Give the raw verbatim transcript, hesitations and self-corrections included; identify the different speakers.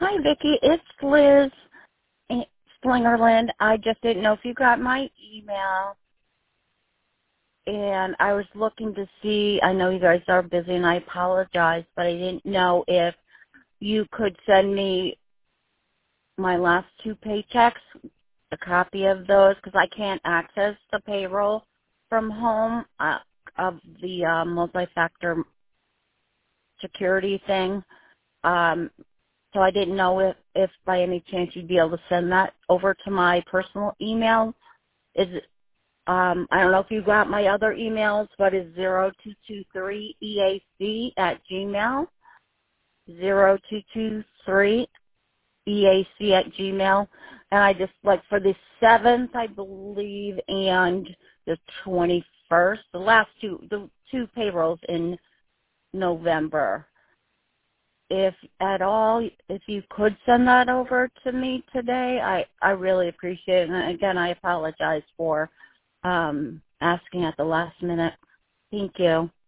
Speaker 1: Hi, Vicki. It's Liz in Splingerland. I just didn't know if you got my email, and I was looking to see. I know you guys are busy, and I apologize, but I didn't know if you could send me my last two paychecks, a copy of those, because I can't access the payroll from home uh, of the uh, multi-factor security thing. Um, So I didn't know if, if by any chance you'd be able to send that over to my personal email. Is it, um, I don't know if you got my other emails, but it's zero two two three E A C at Gmail, zero two two three E A C at Gmail. And I just, like, for the seventh, I believe, and the twenty-first, the last two, the two payrolls in November. If at all, if you could send that over to me today, I, I really appreciate it. And again, I apologize for um, asking at the last minute. Thank you.